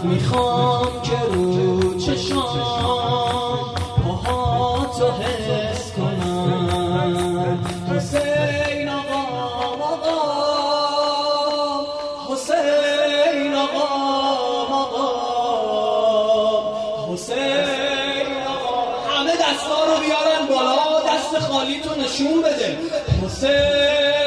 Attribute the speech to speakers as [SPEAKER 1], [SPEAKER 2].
[SPEAKER 1] میخوام که رو چشام پاهاتو حس کنم. حسین آقا آقا، حسین آقا آقا، حسین آقا. همه دستا رو بیارن بالا، دست خالی تو نشون بده. حسین